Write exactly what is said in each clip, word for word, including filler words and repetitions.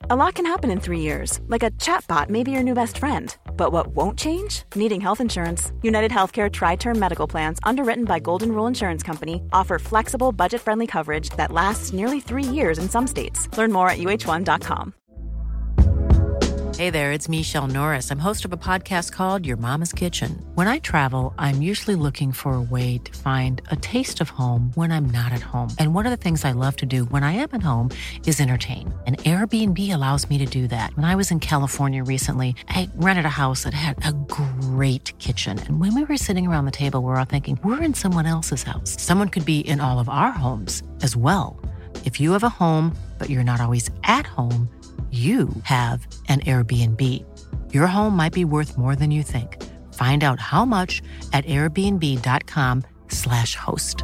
A lot can happen in three years, like a chatbot may be your new best friend. But what won't change? Needing health insurance. United Healthcare Tri-Term Medical Plans, underwritten by Golden Rule Insurance Company, offer flexible, budget-friendly coverage that lasts nearly three years in some states. Learn more at U H one dot com. Hey there, it's Michelle Norris. I'm host of a podcast called Your Mama's Kitchen. When I travel, I'm usually looking for a way to find a taste of home when I'm not at home. And one of the things I love to do when I am at home is entertain. And Airbnb allows me to do that. When I was in California recently, I rented a house that had a great kitchen. And when we were sitting around the table, we were all thinking, we're in someone else's house. Someone could be in all of our homes as well. If you have a home, but you're not always at home, you have an Airbnb. Your home might be worth more than you think. Find out how much at airbnb.com slash host.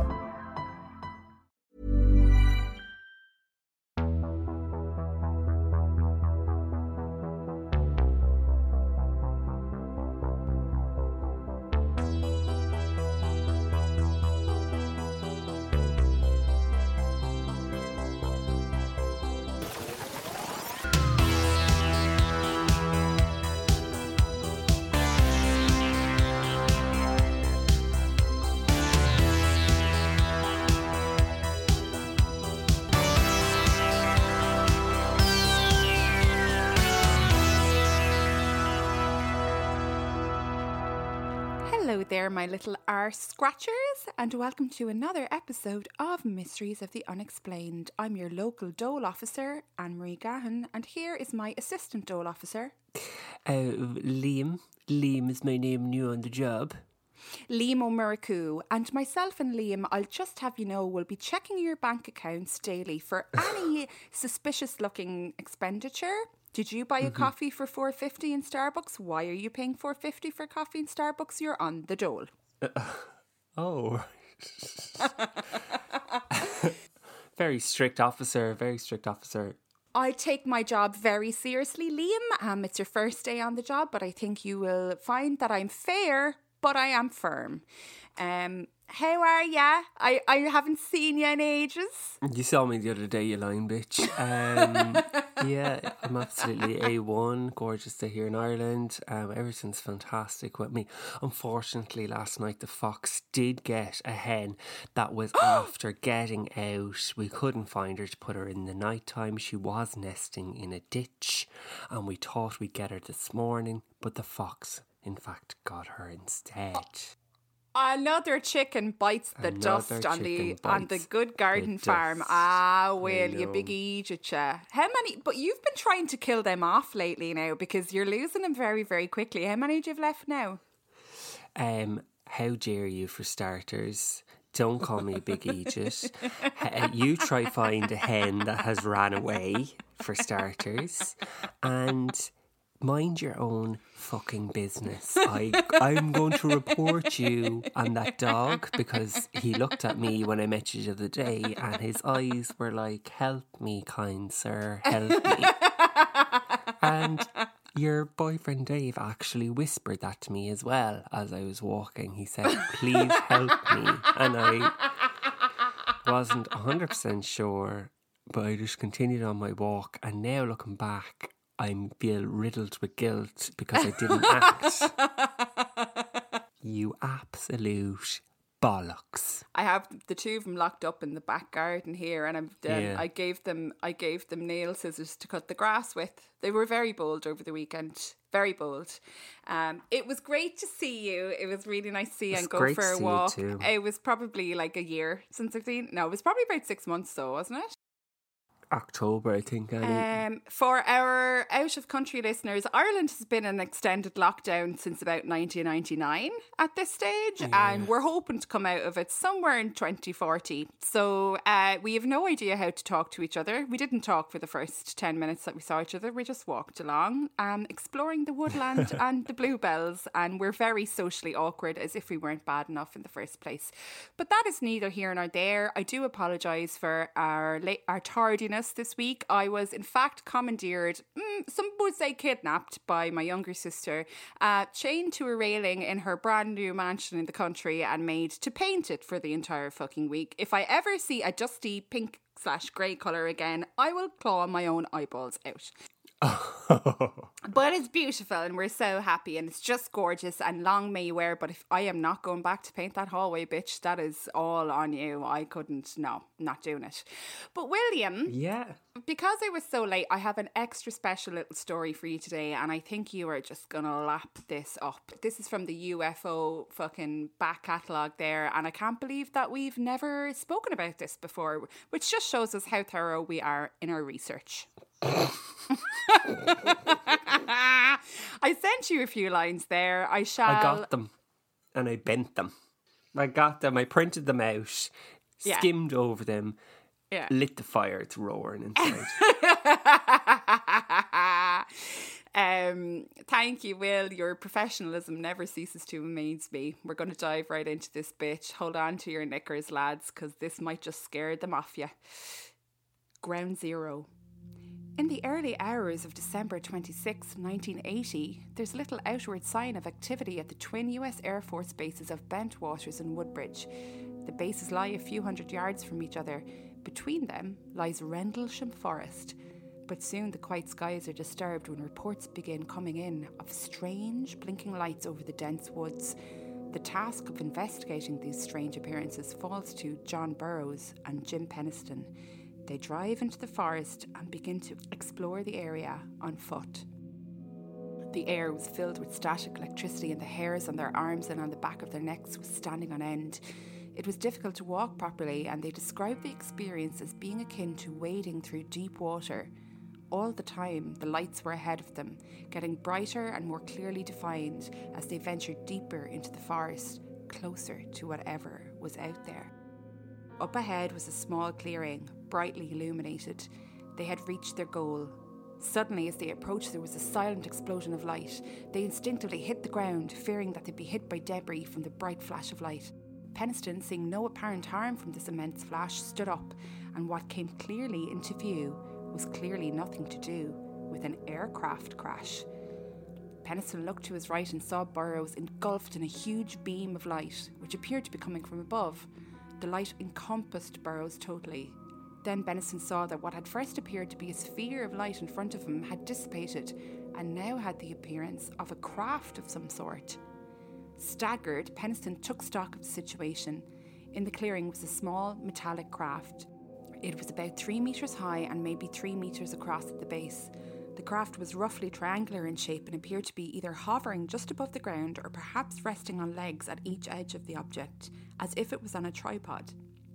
Hello there, my little arse scratchers, and welcome to another episode of Mysteries of the Unexplained. I'm your local dole officer, Anne-Marie Gahan, and here is my assistant dole officer. Uh, Liam. Liam is my name new on the job. Liam O'Muraku, and myself and Liam, I'll just have you know, will be checking your bank accounts daily for any suspicious looking expenditure. Did you buy a mm-hmm. coffee for four fifty in Starbucks? Why are you paying four fifty for coffee in Starbucks? You're on the dole. Uh, oh. Very strict officer, very strict officer. I take my job very seriously, Liam. Um, it's your first day on the job, but I think you will find that I'm fair, but I am firm. Um, how are ya? I, I haven't seen you in ages. You saw me the other day, you lying bitch. Um, yeah, I'm absolutely A one, gorgeous day here in Ireland. Um, everything's fantastic with me. Unfortunately, last night the fox did get a hen that was after getting out. We couldn't find her to put her in the night time. She was nesting in a ditch, and we thought we'd get her this morning, but the fox, in fact, got her instead. Another chicken bites the Another dust on the on the good garden farm. Dust. Ah, well, you big Egypt. How many? But you've been trying to kill them off lately now because you're losing them very, very quickly. How many do you have left now? Um, how dare you, for starters? Don't call me a big Egypt. uh, you try find a hen that has ran away, for starters, and mind your own fucking business. I, I'm going to report you on that dog because he looked at me when I met you the other day and his eyes were like, help me, kind sir, help me. And your boyfriend Dave actually whispered that to me as well as I was walking. He said, please help me. And I wasn't one hundred percent sure, but I just continued on my walk. And now looking back, I feel riddled with guilt because I didn't act. You absolute bollocks. I have the two of them locked up in the back garden here, and I'm, um, yeah. I gave them I gave them nail scissors to cut the grass with. They were very bold over the weekend. Very bold. Um, it was great to see you. It was really nice to see you and go for a walk. It was probably like a year since I've seen. No, it was probably about six months though, wasn't it? October, I think. Um, for our out-of-country listeners, Ireland has been in extended lockdown since about nineteen ninety-nine at this stage, yeah. And we're hoping to come out of it somewhere in twenty forty. So uh, we have no idea how to talk to each other. We didn't talk for the first ten minutes that we saw each other. We just walked along, um, exploring the woodland and the bluebells, and we're very socially awkward, as if we weren't bad enough in the first place. But that is neither here nor there. I do apologise for our late, our tardiness this week. I was in fact commandeered, mm, some would say kidnapped, by my younger sister, uh, chained to a railing in her brand new mansion in the country and made to paint it for the entire fucking week. If I ever see a dusty pink slash grey colour again, I will claw my own eyeballs out. But it's beautiful and we're so happy and it's just gorgeous and long may you wear. But if I am not going back to paint that hallway, bitch, that is all on you. I couldn't, no, not doing it. But William, yeah, because I was so late, I have an extra special little story for you today and I think you are just gonna lap this up. This is from the U F O fucking back catalogue there, and I can't believe that we've never spoken about this before, which just shows us how thorough we are in our research. I sent you a few lines there. I shall. I got them and I bent them. I got them. I printed them out, yeah. skimmed over them, yeah. lit the fire. It's roaring inside. um, thank you, Will. Your professionalism never ceases to amaze me. We're going to dive right into this bitch. Hold on to your knickers, lads, because this might just scare them off you. Ground Zero. In the early hours of December twenty-sixth, nineteen eighty, there's little outward sign of activity at the twin U S Air Force bases of Bentwaters and Woodbridge. The bases lie a few hundred yards from each other. Between them lies Rendlesham Forest. But soon the quiet skies are disturbed when reports begin coming in of strange blinking lights over the dense woods. The task of investigating these strange appearances falls to John Burroughs and Jim Penniston. They drive into the forest and begin to explore the area on foot. The air was filled with static electricity and the hairs on their arms and on the back of their necks was standing on end. It was difficult to walk properly and they described the experience as being akin to wading through deep water. All the time, the lights were ahead of them, getting brighter and more clearly defined as they ventured deeper into the forest, closer to whatever was out there. Up ahead was a small clearing, brightly illuminated. They had reached their goal. Suddenly, as they approached, there was a silent explosion of light. They instinctively hit the ground, fearing that they'd be hit by debris from the bright flash of light. Penniston, seeing no apparent harm from this immense flash, stood up, and what came clearly into view was clearly nothing to do with an aircraft crash. Penniston looked to his right and saw Burroughs engulfed in a huge beam of light, which appeared to be coming from above. The light encompassed Burroughs totally. Then Penniston saw that what had first appeared to be a sphere of light in front of him had dissipated and now had the appearance of a craft of some sort. Staggered, Penniston took stock of the situation. In the clearing was a small metallic craft. It was about three metres high and maybe three metres across at the base. The craft was roughly triangular in shape and appeared to be either hovering just above the ground or perhaps resting on legs at each edge of the object, as if it was on a tripod.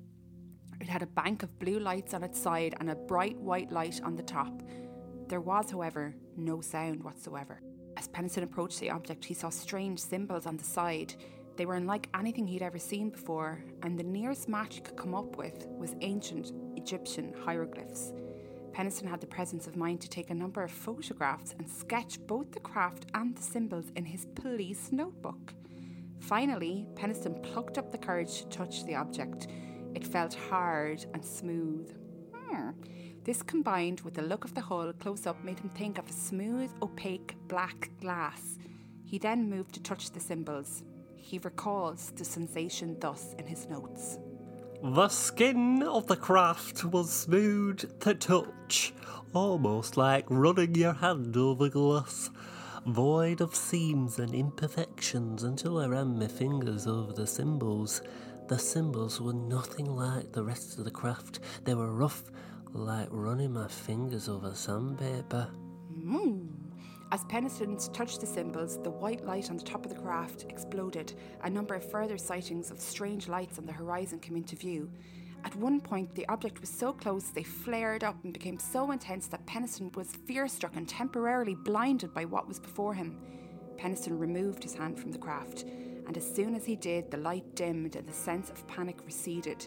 It had a bank of blue lights on its side and a bright white light on the top. There was, however, no sound whatsoever. As Penniston approached the object, he saw strange symbols on the side. They were unlike anything he'd ever seen before, and the nearest match he could come up with was ancient Egyptian hieroglyphs. Penniston had the presence of mind to take a number of photographs and sketch both the craft and the symbols in his police notebook. Finally, Penniston plucked up the courage to touch the object. It felt hard and smooth. Hmm. This combined with the look of the hull close up made him think of a smooth, opaque black glass. He then moved to touch the symbols. He recalls the sensation thus in his notes. The skin of the craft was smooth to touch, almost like running your hand over glass, void of seams and imperfections until I ran my fingers over the symbols. The symbols were nothing like the rest of the craft. They were rough, like running my fingers over sandpaper. Mm. As Penniston touched the symbols, the white light on the top of the craft exploded. A number of further sightings of strange lights on the horizon came into view. At one point, the object was so close they flared up and became so intense that Penniston was fear-struck and temporarily blinded by what was before him. Penniston removed his hand from the craft, and as soon as he did, the light dimmed and the sense of panic receded.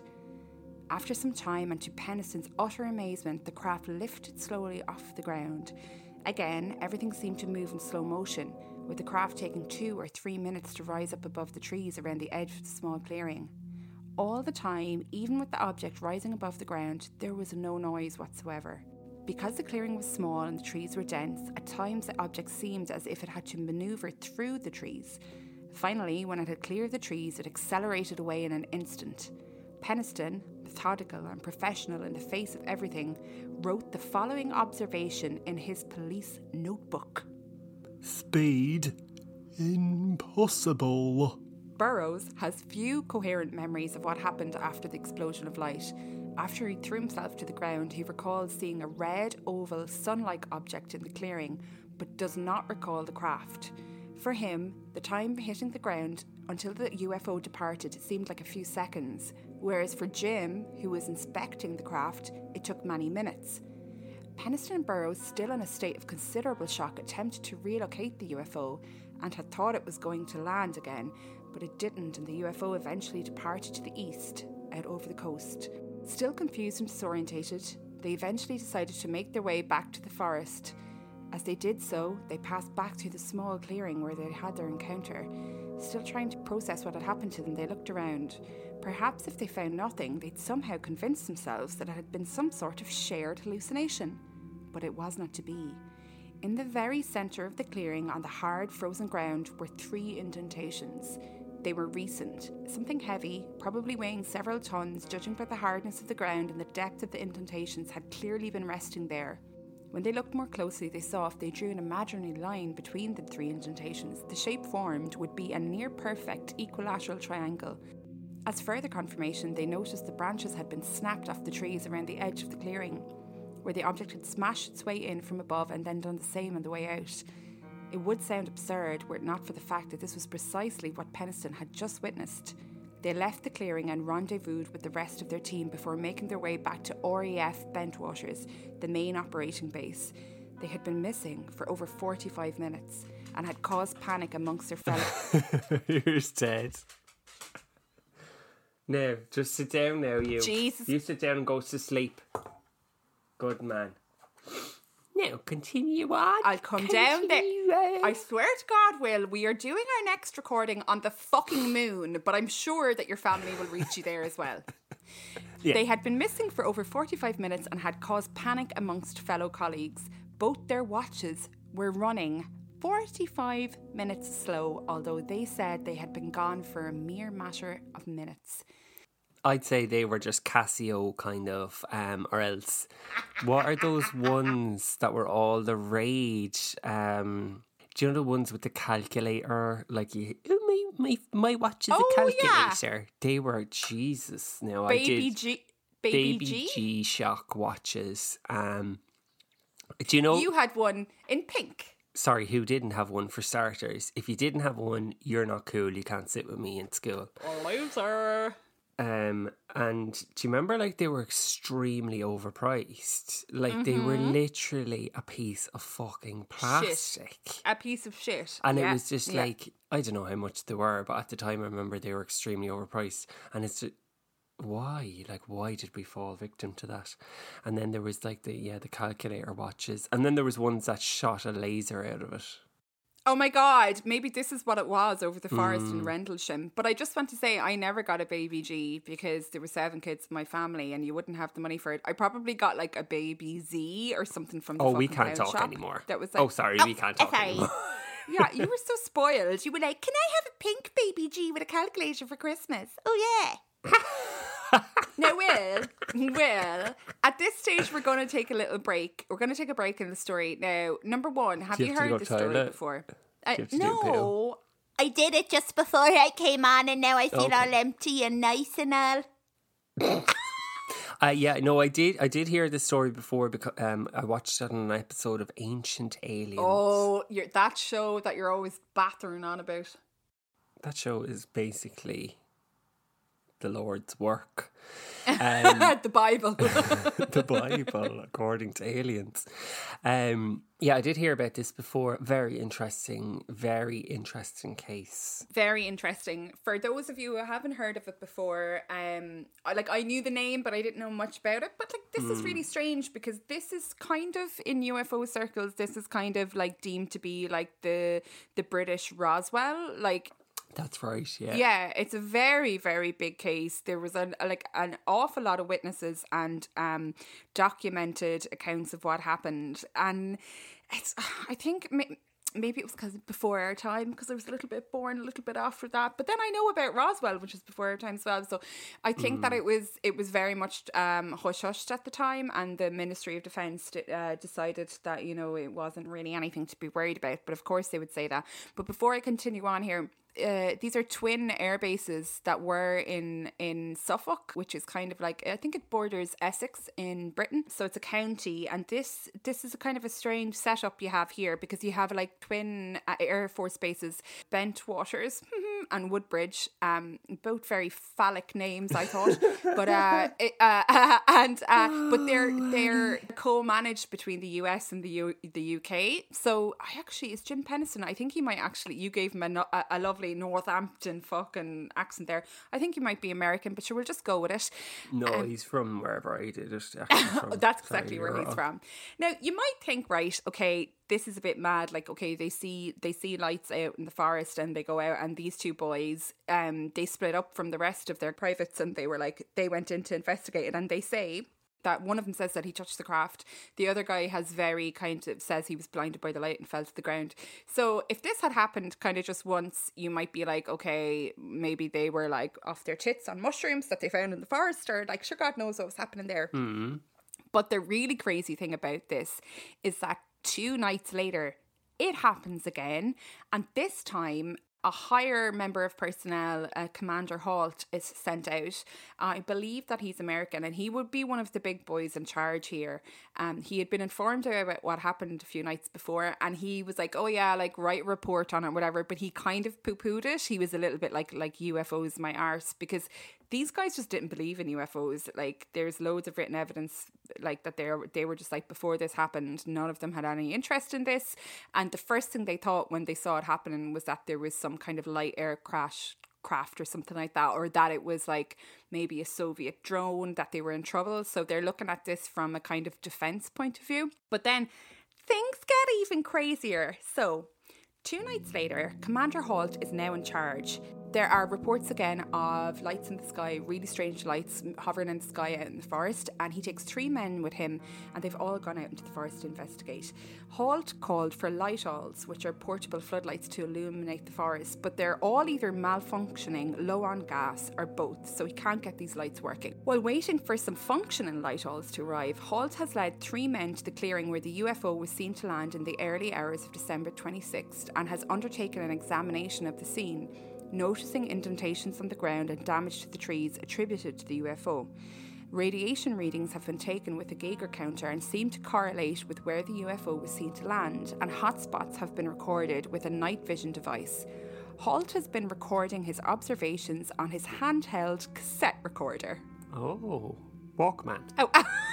After some time, and to Penniston's utter amazement, the craft lifted slowly off the ground. Again, everything seemed to move in slow motion, with the craft taking two or three minutes to rise up above the trees around the edge of the small clearing. All the time, even with the object rising above the ground, there was no noise whatsoever. Because the clearing was small and the trees were dense, at times the object seemed as if it had to manoeuvre through the trees. Finally, when it had cleared the trees, it accelerated away in an instant. Penniston, methodical and professional in the face of everything, wrote the following observation in his police notebook. Speed impossible. Burroughs has few coherent memories of what happened after the explosion of light. After he threw himself to the ground, he recalls seeing a red, oval, sun-like object in the clearing, but does not recall the craft. For him, the time hitting the ground until the U F O departed seemed like a few seconds, whereas for Jim, who was inspecting the craft, it took many minutes. Penniston and Burroughs, still in a state of considerable shock, attempted to relocate the U F O and had thought it was going to land again, but it didn't, and the U F O eventually departed to the east, out over the coast. Still confused and disorientated, they eventually decided to make their way back to the forest. As they did so, they passed back through the small clearing where they had their encounter. Still trying to process what had happened to them, they looked around. Perhaps if they found nothing, they'd somehow convince themselves that it had been some sort of shared hallucination. But it was not to be. In the very centre of the clearing, on the hard, frozen ground, were three indentations. They were recent. Something heavy, probably weighing several tons, judging by the hardness of the ground and the depth of the indentations, had clearly been resting there. When they looked more closely, they saw if they drew an imaginary line between the three indentations, the shape formed would be a near-perfect equilateral triangle. As further confirmation, they noticed the branches had been snapped off the trees around the edge of the clearing, where the object had smashed its way in from above and then done the same on the way out. It would sound absurd were it not for the fact that this was precisely what Penniston had just witnessed. They left the clearing and rendezvoused with the rest of their team before making their way back to R A F Bentwaters, the main operating base. They had been missing for over forty-five minutes and had caused panic amongst their fellow... You're dead. Now, just sit down now, you. Jesus. You sit down and go to sleep. Good man. Now, continue on. I'll come continue down there. on. I swear to God, Will, we are doing our next recording on the fucking moon, but I'm sure that your family will reach you there as well. Yeah. They had been missing for over forty-five minutes and had caused panic amongst fellow colleagues. Both their watches were running forty-five minutes slow, although they said they had been gone for a mere matter of minutes. I'd say they were just Casio kind of, um, or else, what are those ones that were all the rage? Um, do you know the ones with the calculator? Like, you, oh, my, my, my watch is oh, a calculator. Yeah. They were, Jesus. No, Baby I did. G. Baby, Baby G? G-Shock watches. Um, do you know? You had one in pink. Sorry, who didn't have one for starters? If you didn't have one, you're not cool. You can't sit with me in school. A loser. Um, and do you remember, like, they were extremely overpriced? Like, mm-hmm. they were literally a piece of fucking plastic. Shit. A piece of shit. And yeah. it was just yeah. like, I don't know how much they were, but at the time I remember they were extremely overpriced. And it's just, why? Like, why did we fall victim to that? And then there was, like, the, yeah, the calculator watches. And then there was ones that shot a laser out of it. Oh my God, maybe this is what it was over the forest mm. in Rendlesham. But I just want to say I never got a Baby G because there were seven kids in my family and you wouldn't have the money for it. I probably got like a Baby Z or something from the Oh, fucking we can't talk shop. anymore. That was like, oh, sorry, oh, we can't talk sorry. anymore. Yeah, you were so spoiled. You were like, can I have a pink Baby G with a calculator for Christmas? Oh, yeah. Now, Will, Will, at this stage, we're going to take a little break. We're going to take a break in the story. Now, number one, have you, you have heard this story toilet? before? Uh, Do no. I did it just before I came on and now I feel Okay. all empty and nice and all. Uh, yeah, no, I did. I did hear this story before because um, I watched it on an episode of Ancient Aliens. Oh, you're, that show that you're always battering on about. That show is basically the Lord's work. Um, the Bible. the Bible, according to aliens. Um, yeah, I did hear about this before. Very interesting, very interesting case. Very interesting. For those of you who haven't heard of it before, um, I, like I knew the name, but I didn't know much about it. But like, this mm. is really strange because this is kind of in U F O circles. This is kind of like deemed to be like the the British Roswell, like. That's right, yeah. Yeah, it's a very, very big case. There was an, like an awful lot of witnesses and um, documented accounts of what happened. And it's, I think maybe it was because before our time, because I was a little bit born a little bit after that. But then I know about Roswell, which is before our time as well. So I think mm. that it was it was very much um, hush-hushed at the time, and the Ministry of Defence uh, decided that, you know, it wasn't really anything to be worried about. But of course they would say that. But before I continue on here, Uh, these are twin air bases that were in in Suffolk, which is kind of like, I think it borders Essex in Britain, so it's a county. And this this is a kind of a strange setup you have here, because you have like twin uh, air force bases, Bentwaters and Woodbridge, um, both very phallic names, I thought, but uh, it, uh, uh and uh, but they're they're co-managed between the U S and the U- the U K. So I actually, is Jim Pennison, I think he might actually, you gave him a, no- a, a lovely Northampton fucking accent there. I think he might be American, but sure, we'll just go with it. No, um, he's from wherever I did it. From. That's exactly Sorry, where he's wrong. from. Now, you might think, right, okay, this is a bit mad. Like, okay, they see they see lights out in the forest and they go out, and these two boys, um, they split up from the rest of their privates, and they were like, they went in to investigate it, and they say that one of them says that he touched the craft. The other guy has very kind of says he was blinded by the light and fell to the ground. So if this had happened kind of just once, you might be like, okay, maybe they were like off their tits on mushrooms that they found in the forest, or like, sure, God knows what was happening there. Mm-hmm. But the really crazy thing about this is that two nights later, it happens again. And this time, a higher member of personnel, uh, Commander Halt, is sent out. I believe that he's American, and he would be one of the big boys in charge here. Um, he had been informed about what happened a few nights before, and he was like, oh yeah, like, write a report on it, whatever. But he kind of poo-pooed it. He was a little bit like, like U F Os my arse, because these guys just didn't believe in U F Os. Like, there's loads of written evidence like that they they were just like, before this happened, none of them had any interest in this. And the first thing they thought when they saw it happening was that there was some kind of light air crash craft or something like that, or that it was like maybe a Soviet drone, that they were in trouble. So they're looking at this from a kind of defense point of view. But then things get even crazier. So two nights later, Commander Halt is now in charge. There are reports again of lights in the sky, really strange lights hovering in the sky out in the forest, and he takes three men with him, and they've all gone out into the forest to investigate. Halt called for light owls, which are portable floodlights to illuminate the forest, but they're all either malfunctioning, low on gas, or both, so he can't get these lights working. While waiting for some functioning light owls to arrive, Halt has led three men to the clearing where the U F O was seen to land in the early hours of December twenty-sixth, and has undertaken an examination of the scene, noticing indentations on the ground and damage to the trees attributed to the U F O. Radiation readings have been taken with a Geiger counter and seem to correlate with where the U F O was seen to land, and hotspots have been recorded with a night vision device. Halt has been recording his observations on his handheld cassette recorder. Oh, Walkman. Oh,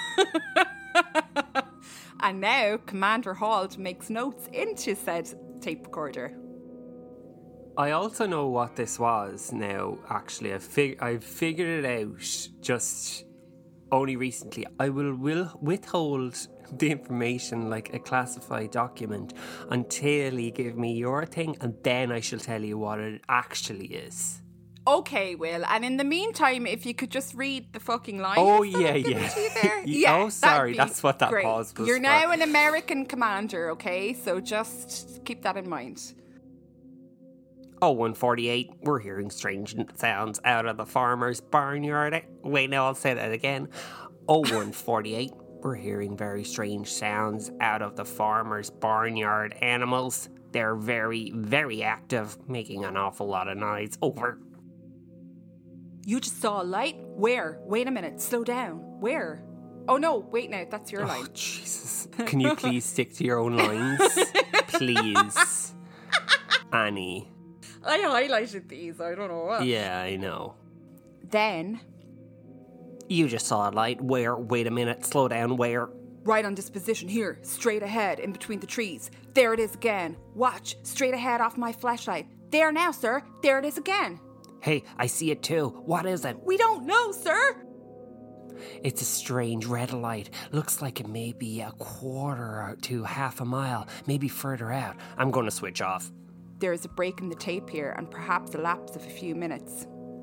and now Commander Halt makes notes into said tape recorder. I also know what this was now, actually. I've, fig- I've figured it out just only recently. I will, will withhold the information like a classified document until you give me your thing, and then I shall tell you what it actually is. Okay, Will. And in the meantime, if you could just read the fucking lines. Oh, that yeah, I've given yeah. to you there. Yeah, yeah. oh, sorry, that'd be that's what that great. pause was You're for. now an American commander, okay? So just keep that in mind. oh one forty-eight, we're hearing strange sounds out of the farmer's barnyard. Wait, no, I'll say that again. oh one forty-eight, we're hearing very strange sounds out of the farmer's barnyard. Animals, they're very, very active, making an awful lot of noise. Over. You just saw a light? Where? Wait a minute, slow down. Where? Oh no, wait now, that's your Oh, line. Jesus. Can you please stick to your own lines? Please. Annie. I highlighted these, I don't know what. Yeah, I know. Then, You just saw a light. Where? Wait a minute. Slow down. Where? right on this position here, straight ahead, in between the trees. There it is again. Watch, straight ahead off my flashlight. There now, sir. There it is again. Hey, I see it too. What is it? We don't know, sir. It's a strange red light. Looks like it may be a quarter to half a mile, maybe further out. I'm going to switch off. There is a break in the tape here and perhaps a lapse of a few minutes.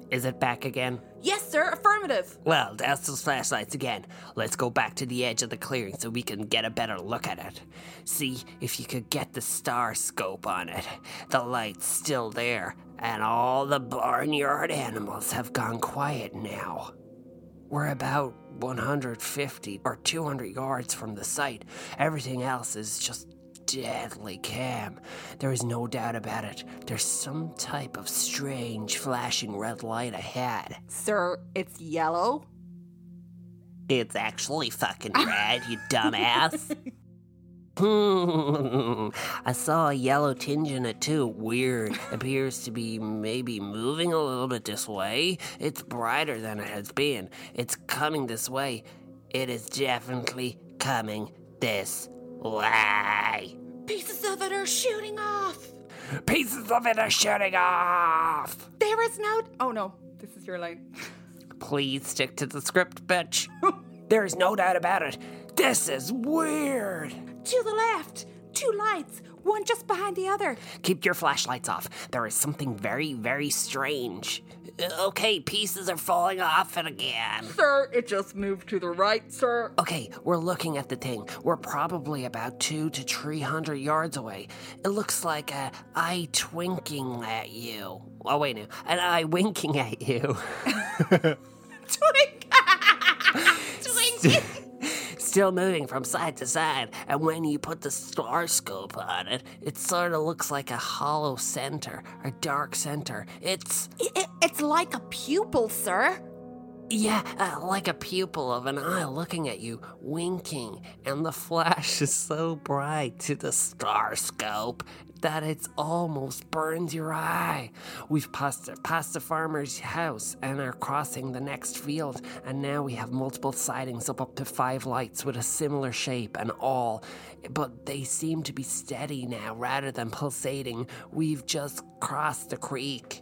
Is it back again? Yes, sir, affirmative. Well, douse those flashlights again. Let's go back to the edge of the clearing so we can get a better look at it. See if you could get the star scope on it. The light's still there, and all the barnyard animals have gone quiet now. We're about one hundred fifty or two hundred yards from the site. Everything else is just deadly calm. There is no doubt about it. There's some type of strange flashing red light ahead. Sir, it's yellow. It's actually fucking red, you dumbass. Hmm. I saw a yellow tinge in it too. Weird. Appears to be maybe moving a little bit this way. It's brighter than it has been. It's coming this way. It is definitely coming this way. Pieces of it are shooting off. Pieces of it are shooting off. There is no... Oh, no. This is your line. Please stick to the script, bitch. There is no doubt about it. This is weird. To the left. Two lights. One just behind the other. Keep your flashlights off. There is something very, very strange. Okay, pieces are falling off it again. Sir, it just moved to the right, sir. Okay, we're looking at the thing. We're probably about two to three hundred yards away. It looks like a eye twinking at you. Oh, wait, no. An eye winking at you. Twink. Twink. Still moving from side to side, and when you put the star scope on it, it sort of looks like a hollow center, a dark center. It's... It, it, it's like a pupil, sir. Yeah, uh, like a pupil of an eye looking at you, winking, and the flash is so bright to the star scope that it almost burns your eye. We've passed, passed the farmer's house and are crossing the next field, and now we have multiple sightings of up to five lights with a similar shape and all, but they seem to be steady now rather than pulsating. We've just crossed the creek.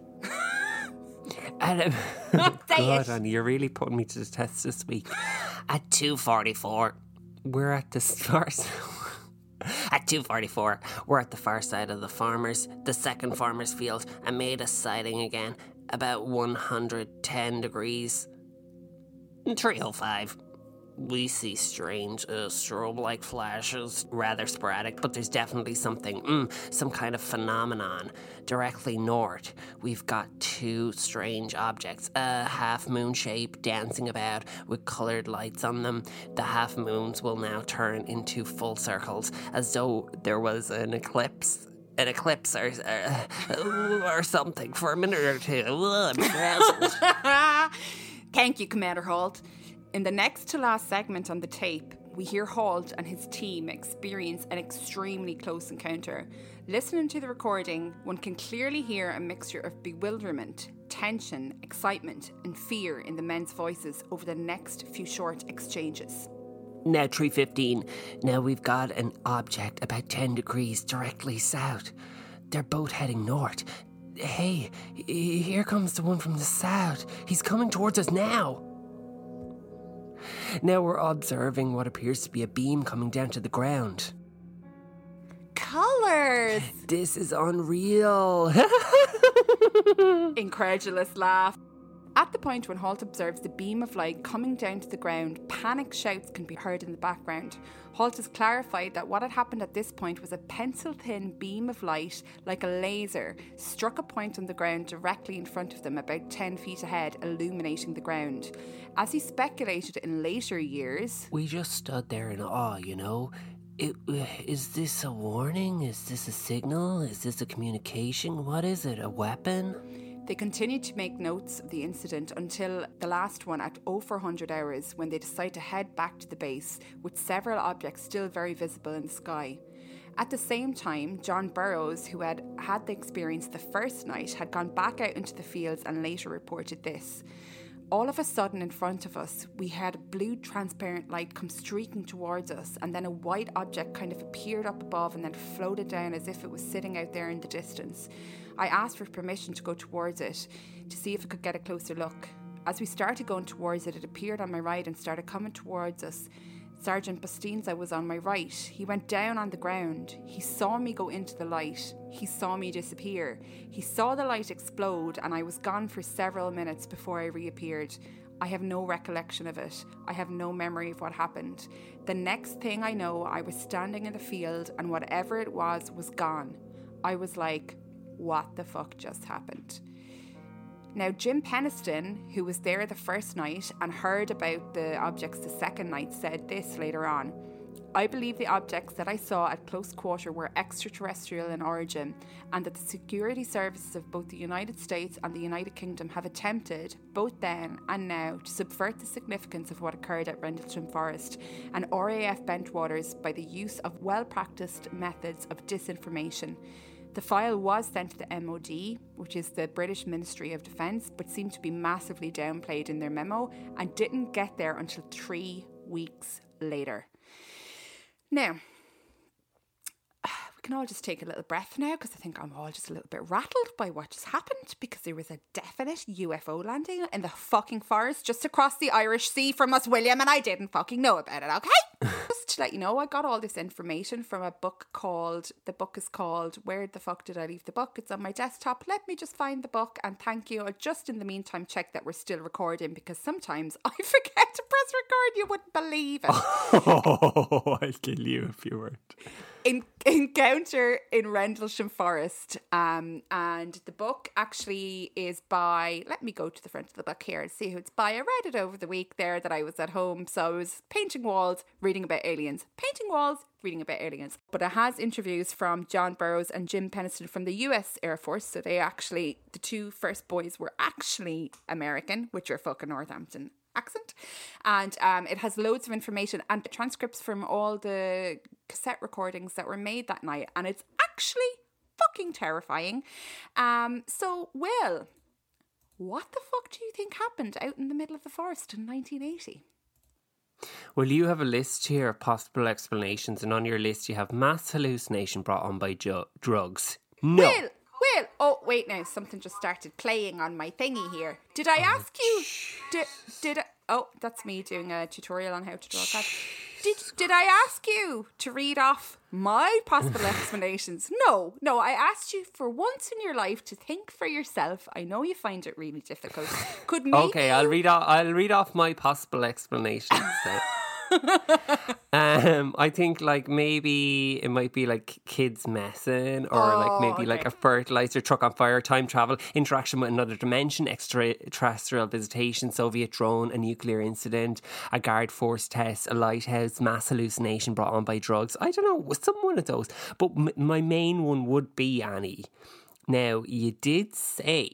And, um, God, Annie, you're really putting me to the test this week. At two forty-four, we're at the stars. At two forty-four, we're at the far side of the farmers, the second farmer's field, and made a sighting again, about one hundred ten degrees. three oh five. We see strange uh, strobe-like flashes, rather sporadic, but there's definitely something, mm, some kind of phenomenon. Directly north, we've got two strange objects, a half-moon shape dancing about with coloured lights on them. The half-moons will now turn into full circles, as though there was an eclipse. An eclipse or, uh, or something for a minute or two. Ugh, I'm frazzled. Thank you, Commander Holt. In the next to last segment on the tape, we hear Holt and his team experience an extremely close encounter. Listening to the recording, one can clearly hear a mixture of bewilderment, tension, excitement, and fear in the men's voices over the next few short exchanges. Now three fifteen. Now we've got an object about ten degrees directly south. They're both heading north. Hey, here comes the one from the south. He's coming towards us now. Now we're observing what appears to be a beam coming down to the ground. Colours. This is unreal. Incredulous laugh. At the point when Holt observes the beam of light coming down to the ground, panic shouts can be heard in the background. Holt has clarified that what had happened at this point was a pencil-thin beam of light, like a laser, struck a point on the ground directly in front of them, about ten feet ahead, illuminating the ground. As he speculated in later years... We just stood there in awe, you know. It, uh, is this a warning? Is this a signal? Is this a communication? What is it? A weapon? They continued to make notes of the incident until the last one at oh four hundred hours, when they decide to head back to the base with several objects still very visible in the sky. At the same time, John Burroughs, who had had the experience the first night, had gone back out into the fields and later reported this. All of a sudden in front of us, we had a blue transparent light come streaking towards us, and then a white object kind of appeared up above and then floated down as if it was sitting out there in the distance. I asked for permission to go towards it to see if I could get a closer look. As we started going towards it, it appeared on my right and started coming towards us. Sergeant Bustinza was on my right. He went down on the ground. He saw me go into the light. He saw me disappear. He saw the light explode, and I was gone for several minutes before I reappeared. I have no recollection of it. I have no memory of what happened. The next thing I know, I was standing in the field, and whatever it was, was gone. I was like, what the fuck just happened? Now, Jim Peniston, who was there the first night and heard about the objects the second night, said this later on. I believe the objects that I saw at close quarter were extraterrestrial in origin, and that the security services of both the United States and the United Kingdom have attempted, both then and now, to subvert the significance of what occurred at Rendlesham Forest and R A F Bentwaters by the use of well-practiced methods of disinformation. The file was sent to the M O D, which is the British Ministry of Defence, but seemed to be massively downplayed in their memo and didn't get there until three weeks later. Now, we can all just take a little breath now, because I think I'm all just a little bit rattled by what just happened, because there was a definite U F O landing in the fucking forest just across the Irish Sea from us, William, and I didn't fucking know about it, okay? Just to let you know, I got all this information from a book called, the book is called Where the Fuck Did I Leave the Book? It's on my desktop. Let me just find the book, and thank you. I'll just in the meantime check that we're still recording, because sometimes I forget to press record. You wouldn't believe it. Oh, I'll kill you if you weren't. In, Encounter in Rendlesham Forest, um, and the book actually is by, let me go to the front of the book here and see who it's by. I read it over the week there that I was at home, so I was painting walls, reading about aliens, painting walls, reading about aliens. But it has interviews from John Burroughs and Jim Peniston from the U S Air Force, so they actually, the two first boys were actually American, which are fucking Northampton accent, and um, it has loads of information and transcripts from all the cassette recordings that were made that night, and it's actually fucking terrifying. Um, so, Will, what the fuck do you think happened out in the middle of the forest in nineteen eighty? Well, you have a list here of possible explanations, and on your list you have mass hallucination brought on by ju- drugs. No. Will, Will, oh wait now, something just started playing on my thingy here. Did I ask you? Did did I, oh, that's me doing a tutorial on how to draw a cat. Did did I ask you to read off my possible explanations? No, no, I asked you for once in your life to think for yourself. I know you find it really difficult. Could maybe Okay, I'll read off. I'll read off my possible explanations. um, I think like maybe it might be like kids messing, or Oh, like maybe okay. like a fertilizer truck on fire, time travel, interaction with another dimension, extraterrestrial visitation, Soviet drone, a nuclear incident, a guard force test, a lighthouse, mass hallucination brought on by drugs. I don't know, some one of those. But m- my main one would be, Annie. Now, you did say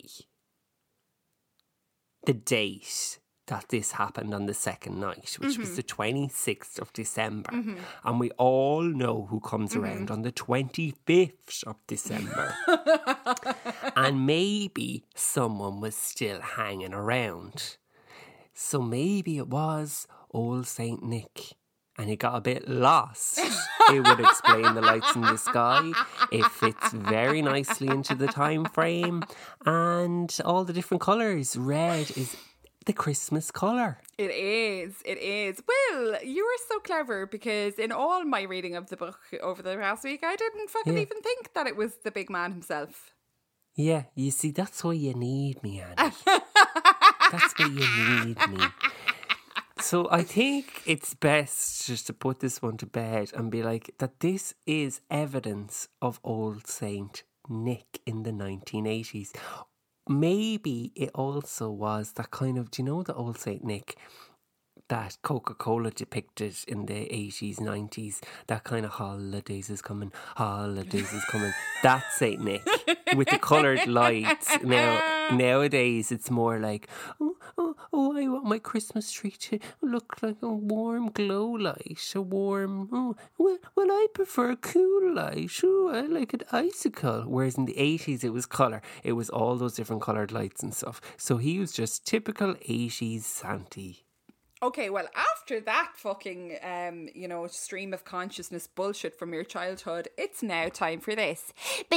the date that this happened on the second night, which Mm-hmm. was the twenty-sixth of December. Mm-hmm. And we all know who comes mm-hmm. around on the twenty-fifth of December. And maybe someone was still hanging around. So maybe it was old Saint Nick, and he got a bit lost. It would explain the lights in the sky. It fits very nicely into the time frame, and all the different colours. Red is the Christmas colour. It is, it is. Will, you were so clever, because in all my reading of the book over the past week, I didn't fucking Yeah. even think that it was the big man himself. Yeah, you see, that's why you need me, Annie. That's why you need me. So I think it's best just to put this one to bed and be like that this is evidence of old Saint Nick in the nineteen eighties. Maybe it also was that kind of, do you know the old Saint Nick that Coca-Cola depicted in the eighties, nineties? That kind of holidays is coming, holidays is coming. That's Saint Nick with the coloured lights. Now, nowadays it's more like, oh, oh, oh, I want my Christmas tree to look like a warm glow light, a warm, oh, well, well I prefer a cool light, oh, I like an icicle. Whereas in the eighties it was colour, it was all those different coloured lights and stuff. So he was just typical eighties Santy. Okay, well, after that fucking, um, you know, stream of consciousness bullshit from your childhood, it's now time for this.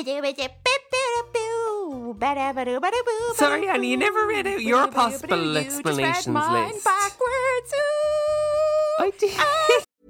Sorry, Annie, you never read out your possible You just read explanations mine list. backwards. Ooh. I did.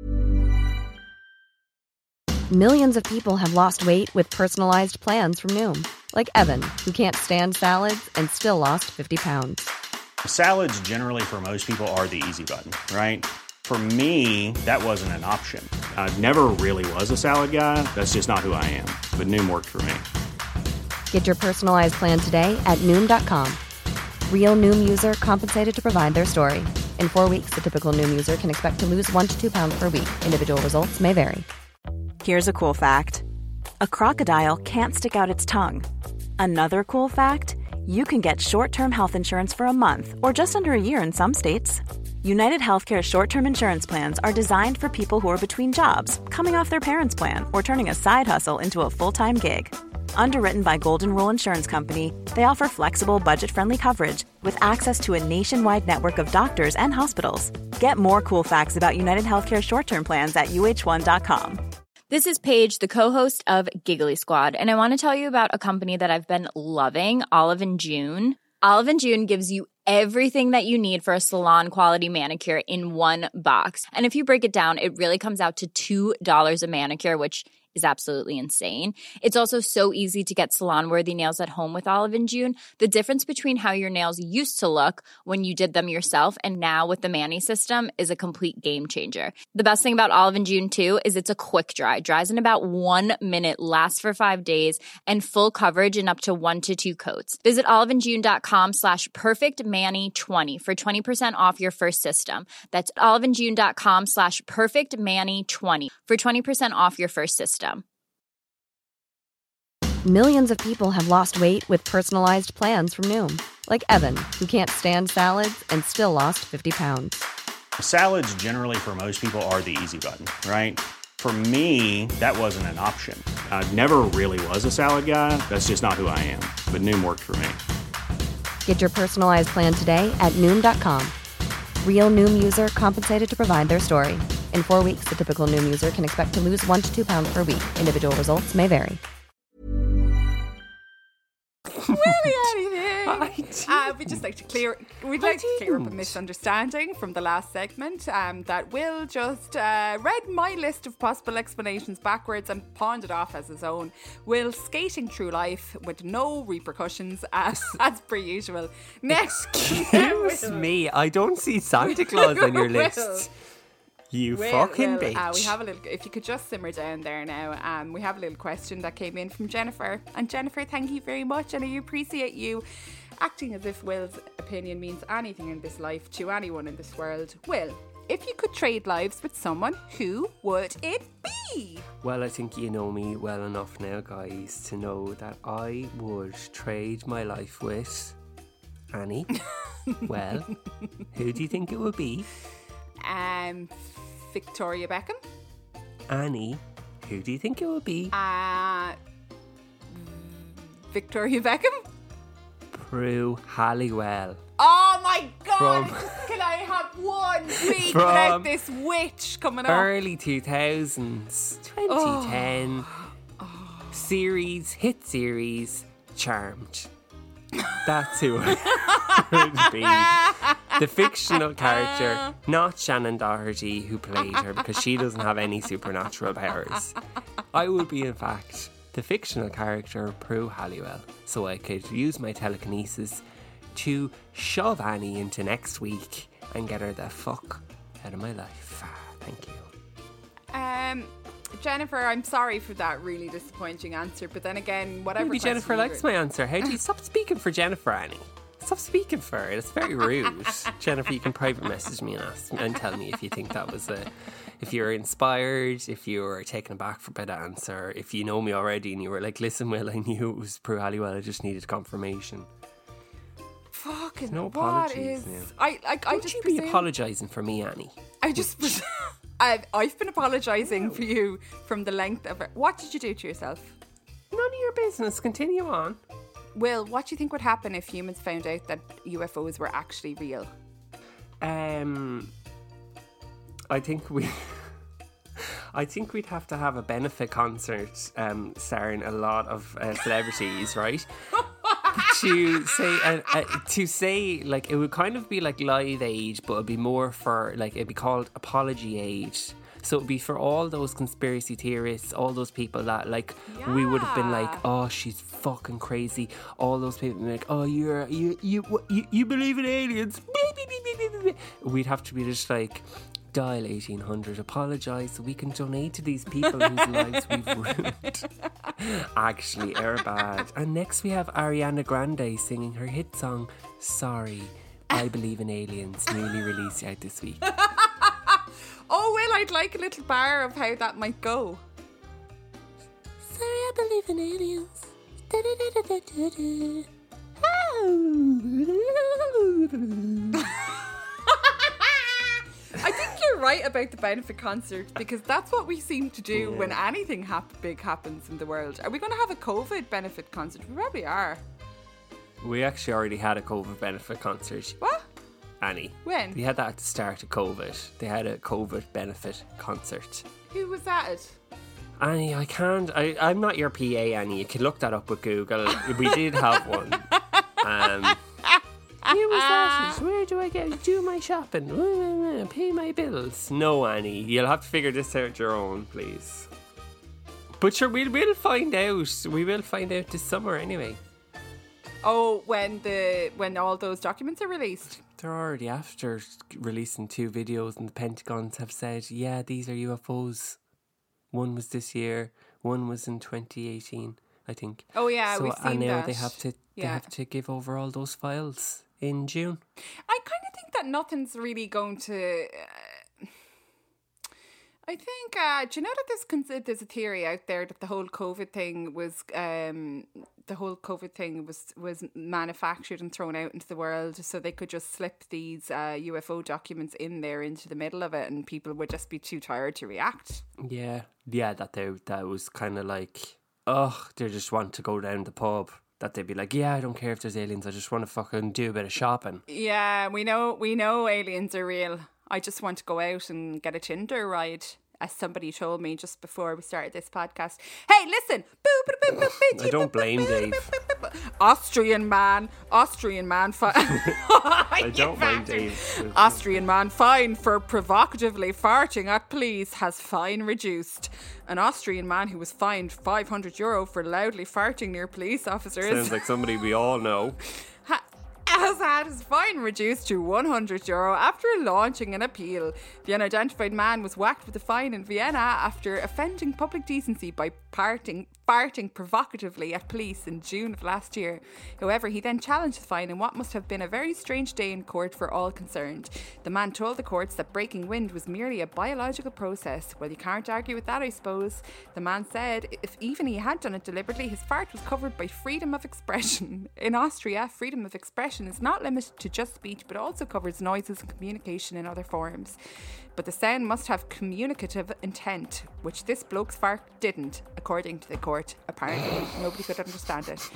Millions of people have lost weight with personalized plans from Noom. Like Evan, who can't stand salads and still lost fifty pounds. Salads generally for most people are the easy button, right? For me, that wasn't an option. I never really was a salad guy. That's just not who I am. But Noom worked for me. Get your personalized plan today at Noom dot com. Real Noom user compensated to provide their story. In four weeks, the typical Noom user can expect to lose one to two pounds per week. Individual results may vary. Here's a cool fact. A crocodile can't stick out its tongue. Another cool fact, you can get short-term health insurance for a month or just under a year in some states. United Healthcare short-term insurance plans are designed for people who are between jobs, coming off their parents' plan, or turning a side hustle into a full-time gig. Underwritten by Golden Rule Insurance Company, they offer flexible, budget-friendly coverage with access to a nationwide network of doctors and hospitals. Get more cool facts about United Healthcare short-term plans at U H one dot com. This is Paige, the co-host of Giggly Squad, and I want to tell you about a company that I've been loving, Olive and June. Olive and June gives you everything that you need for a salon-quality manicure in one box. And if you break it down, it really comes out to two dollars a manicure, which is absolutely insane. It's also so easy to get salon-worthy nails at home with Olive and June. The difference between how your nails used to look when you did them yourself and now with the Mani system is a complete game changer. The best thing about Olive and June, too, is it's a quick dry. Dries in about one minute, lasts for five days, and full coverage in up to one to two coats. Visit oliveandjune.com slash perfectmani20 for twenty percent off your first system. That's oliveandjune.com slash perfectmani20 for twenty percent off your first system. Millions of people have lost weight with personalized plans from Noom. Like Evan, who can't stand salads and still lost fifty pounds. Salads generally for most people are the easy button, right? For me, that wasn't an option. I never really was a salad guy. That's just not who I am. But Noom worked for me. Get your personalized plan today at Noom dot com. Real Noom user compensated to provide their story. In four weeks, the typical Noom user can expect to lose one to two pounds per week. Individual results may vary. Really anything. Uh, we'd just like to clear we'd like to clear up a misunderstanding from the last segment, um, that Will just uh, read my list of possible explanations backwards and pawned it off as his own. Will skating through life with no repercussions as, as per usual. Next, Excuse me, I don't see Santa Claus on your list. Will. You Will, fucking Will, bitch. Uh, we have a little. If you could just simmer down there now. Um, we have a little question that came in from Jennifer. And Jennifer, thank you very much, and I appreciate you acting as if Will's opinion means anything in this life to anyone in this world. Will, if you could trade lives with someone, who would it be? Well, I think you know me well enough now, guys, to know that I would trade my life with Annie. Well, who do you think it would be? Um, Victoria Beckham. Annie, who do you think it would be? Uh, Victoria Beckham. Prue Halliwell. Oh my God! From- Can I have one week From without this witch coming up? Early two thousands, twenty ten, Oh. series, hit series, Charmed. That's who it would be. The fictional character, not Shannon Doherty, who played her, because she doesn't have any supernatural powers. I would be, in fact, the fictional character Prue Halliwell, so I could use my telekinesis to shove Annie into next week and get her the fuck out of my life. Thank you. Um, Jennifer, I'm sorry for that really disappointing answer, but then again, whatever. Maybe Jennifer question likes you my answer. How do you stop speaking for Jennifer, Annie? Stop speaking for her. It's very rude. Jennifer, you can private message me and ask me and tell me if you think that was a, if you were inspired, if you were taken aback by that answer, if you know me already and you were like, listen, Will, I knew it was Prue Halliwell, I just needed confirmation. Fucking No what apologies. is? Yeah. I like. I Don't just you presume, be apologising for me, Annie. I just. pres- I've, I've been apologising for you from the length of it. What did you do to yourself? None of your business. Continue on. Will, what do you think would happen if humans found out that U F Os were actually real? Um, I think we. I think we'd have to have a benefit concert um, starring a lot of uh, celebrities, right? to say, uh, uh, to say, like, it would kind of be like Live Aid, but it'd be more for, like, it'd be called Apology Aid. So it'd be for all those conspiracy theorists, all those people that like yeah. we would have been like, oh, she's fucking crazy. All those people would be like, oh, you're you you you, you believe in aliens. We'd have to be just like, dial eighteen hundred, apologise so we can donate to these people whose lives we've ruined. Actually, are bad. And next we have Ariana Grande singing her hit song Sorry, I Believe in Aliens, newly released out this week. Oh well, I'd like a little bar of how that might go. Sorry, I believe in aliens. I think you're right about the benefit concert, because that's what we seem to do yeah. when anything hap- big happens in the world. Are we going to have a COVID benefit concert? We probably are. We actually already had a COVID benefit concert. What? Annie. When? We had that at the start of COVID. They had a COVID benefit concert. Who was that? Annie, I can't. I, I'm not your P A, Annie. You can look that up with Google. We did have one. Um... Who was that? Where do I get do my shopping? Pay my bills? No, Annie. You'll have to figure this out your own, please. But sure, we'll, we'll find out. We will find out this summer anyway. Oh, when the when all those documents are released? They're already after releasing two videos, and the Pentagons have said, yeah, these are U F Os. One was this year, one was in twenty eighteen, I think. Oh yeah, so, we've seen and now that. they have to they yeah. have to give over all those files in June. I kind of think that nothing's really going to. Uh, I think, uh, do you know that there's cons- there's a theory out there that the whole COVID thing was um, the whole COVID thing was was manufactured and thrown out into the world, so they could just slip these uh, U F O documents in there into the middle of it, and people would just be too tired to react. Yeah, yeah, that they that was kind of like, oh, they just want to go down the pub. That they'd be like, yeah, I don't care if there's aliens. I just want to fucking do a bit of shopping. Yeah, we know we know aliens are real. I just want to go out and get a Tinder ride, as somebody told me just before we started this podcast. Hey, listen. I don't blame Dave. Austrian man, Austrian man. Fi- I don't mind Dave. Austrian man fined for provocatively farting at police has fine reduced. An Austrian man who was fined five hundred euro for loudly farting near police officers. Sounds like somebody we all know. Has had his fine reduced to one hundred euro after launching an appeal. The unidentified man was whacked with a fine in Vienna after offending public decency by parting, farting provocatively at police in June of last year. However, he then challenged the fine in what must have been a very strange day in court for all concerned. The man told the courts that breaking wind was merely a biological process. Well, you can't argue with that, I suppose. The man said if even he had done it deliberately, his fart was covered by freedom of expression. In Austria, freedom of expression is not limited to just speech, but also covers noises and communication in other forms. But the sound must have communicative intent, which this bloke's fart didn't, according to the court. Apparently, nobody could understand it.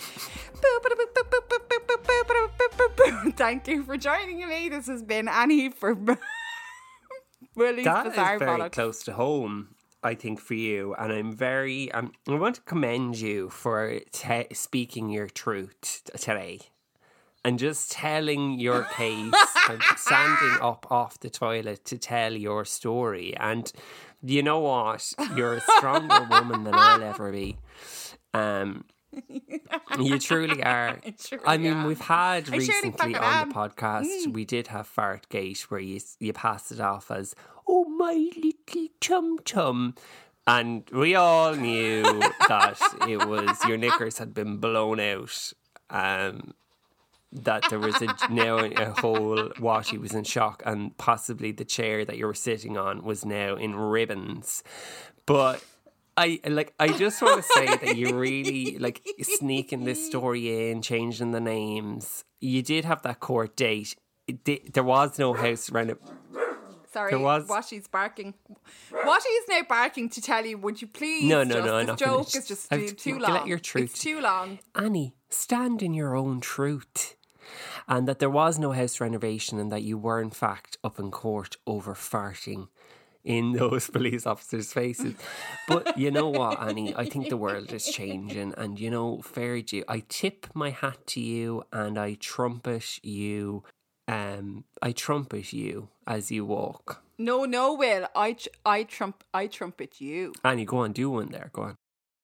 Thank you for joining me. This has been Annie for Willie's That Bizarre is very Bollocks. close to home, I think, for you, and I'm very. Um, I want to commend you for te- speaking your truth t- today. And just telling your case and standing up off the toilet to tell your story. And you know what? You're a stronger woman than I'll ever be. Um, you truly are. I, truly I mean, am. we've had I recently on am. the podcast, Mm. we did have Fartgate, where you you passed it off as, oh, my little chum-chum. And we all knew that it was, your knickers had been blown out. Um... that there was a now a whole Washy was in shock, and possibly the chair that you were sitting on was now in ribbons. But I like I just want to say that you really like sneaking this story in, changing the names. You did have that court date. It did, there was no house reno. Sorry, There was- Washy's barking. Washy is now barking to tell you, would you please? No, no, just, no, I'm This not joke finished. is just I've- too, too you long. let your truth- It's too long. Annie, stand in your own truth. And that there was no house renovation, and that you were in fact up in court over farting in those police officers' faces. But you know what, Annie? I think the world is changing, and you know, fair to you. I tip my hat to you, and I trumpet you Um, I trumpet you as you walk. No, no, Will. I, tr- I, trump- I trumpet you. Annie, go on, do one there. Go on.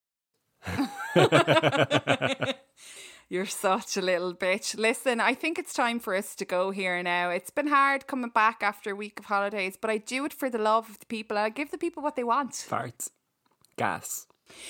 You're such a little bitch. Listen, I think it's time for us to go here now. It's been hard coming back after a week of holidays, but I do it for the love of the people. I give the people what they want. Farts. Gas.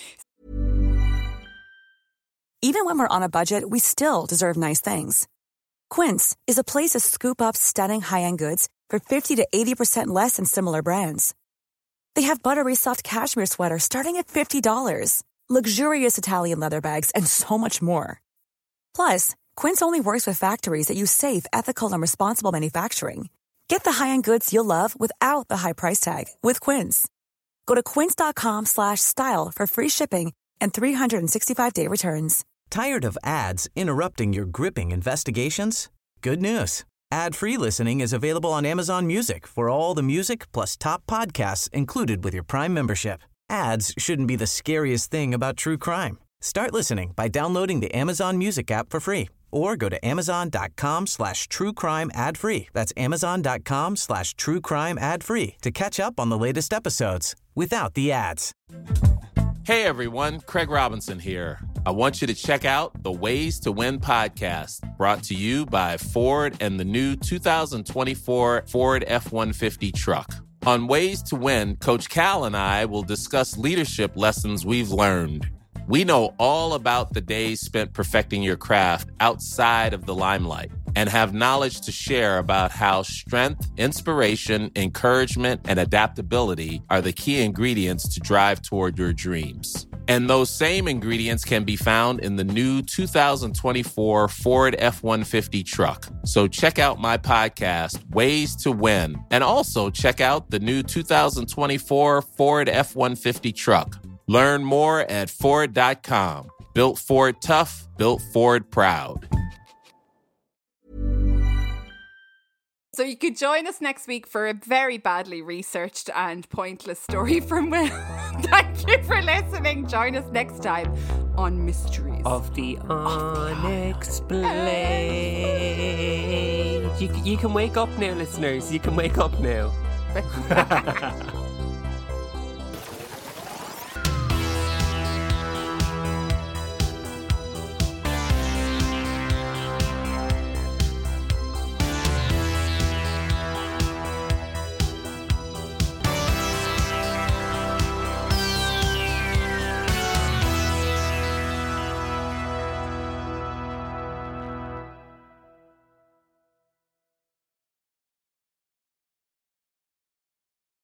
Even when we're on a budget, we still deserve nice things. Quince is a place to scoop up stunning high-end goods for fifty to eighty percent less than similar brands. They have buttery soft cashmere sweaters starting at fifty dollars, luxurious Italian leather bags, and so much more. Plus, Quince only works with factories that use safe, ethical, and responsible manufacturing. Get the high-end goods you'll love without the high price tag with Quince. Go to quince.com slash style for free shipping and three sixty-five day returns. Tired of ads interrupting your gripping investigations? Good news. Ad-free listening is available on Amazon Music for all the music plus top podcasts included with your Prime membership. Ads shouldn't be the scariest thing about true crime. Start listening by downloading the Amazon Music app for free or go to amazon.com slash true crime ad free. That's amazon.com slash true crime ad free to catch up on the latest episodes without the ads. Hey everyone, Craig Robinson here. I want you to check out the Ways to Win podcast, brought to you by Ford and the new two thousand twenty-four Ford F one fifty truck. On Ways to Win, Coach Cal and I will discuss leadership lessons we've learned. We know all about the days spent perfecting your craft outside of the limelight and have knowledge to share about how strength, inspiration, encouragement, and adaptability are the key ingredients to drive toward your dreams. And those same ingredients can be found in the new two thousand twenty-four Ford F one fifty truck. So check out my podcast, Ways to Win, and also check out the new two thousand twenty-four Ford F one fifty truck. Learn more at Ford dot com. Built Ford tough, built Ford proud. So you could join us next week for a very badly researched and pointless story from Will. Thank you for listening. Join us next time on Mysteries of the Unexplained. You, you can wake up now, listeners. You can wake up now.